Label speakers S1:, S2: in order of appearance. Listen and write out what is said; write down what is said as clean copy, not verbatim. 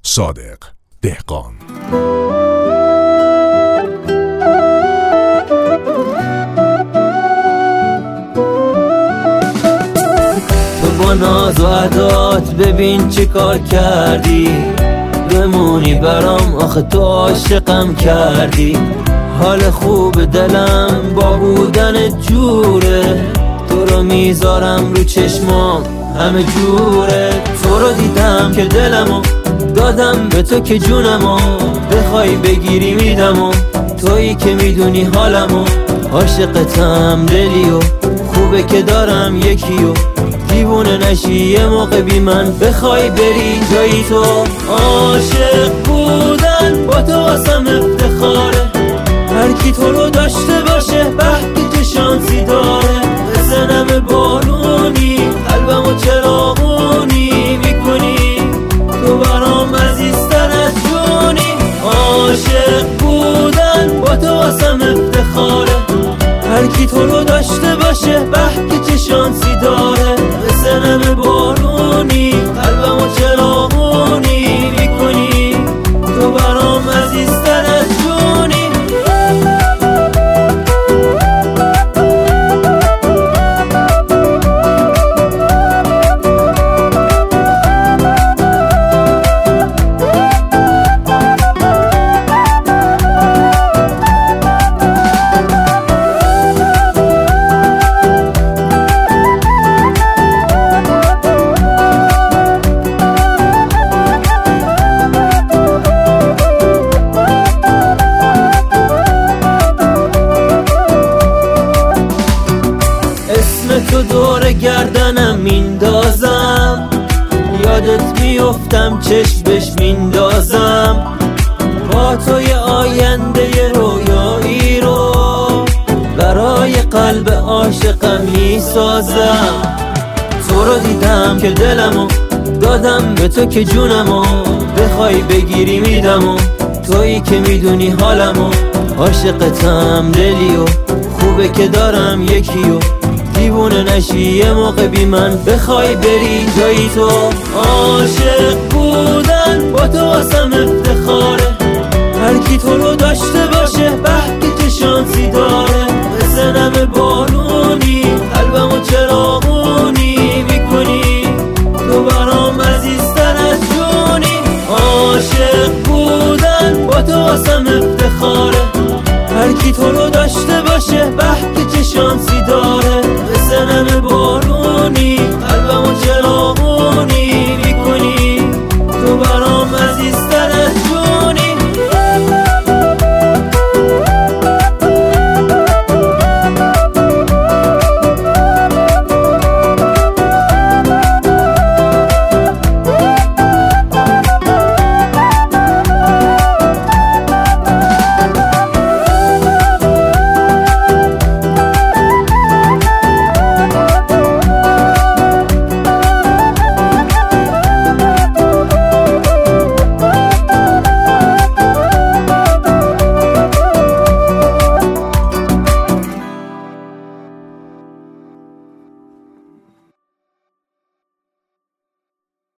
S1: صادق دهقان.
S2: تو با ناز و عدات ببین چی کار کردی، بمونی برام آخه تو عاشقم کردی. حال خوب دلم با بودن جوره، تو رو میذارم رو چشمام همه جوره. تو رو دیدم که دلمو دادم به تو که جونمو بخوای بگیری میدمو، تویی که میدونی حالمو. عاشقتم دلیو خوبه که دارم یکیو، دیوونه نشی یه موقع بی من بخوای بری جایی. تو عاشق بودن با تو واسم افتخاره، هر کی تو رو داشته باشه به که شانسی داره. بزنم بارونی قلبمو چراغونی میکنی، تو برام عزیزتر از جونی. عاشق بودن با تو واسم افتخاره، هر کی تو رو داشته باشه به که شانسی داره. بزنم بارونی قلبمو چراغونی میکنی، تو برام عزیزتر از جونی. تو دور گردنم میندازم، یادت میافتم چشم بهش میندازم. با تو یه آینده رویایی رو برای قلب عاشقم میسازم. تو رو دیدم که دلمو دادم به تو که جونمو بخوای بگیری میدمو، تویی که میدونی حالمو. عاشقتم دلیو خوبه که دارم یکیو، دیوونه نشی یه موقع بی من بخوای بری جایی. تو عاشق بودن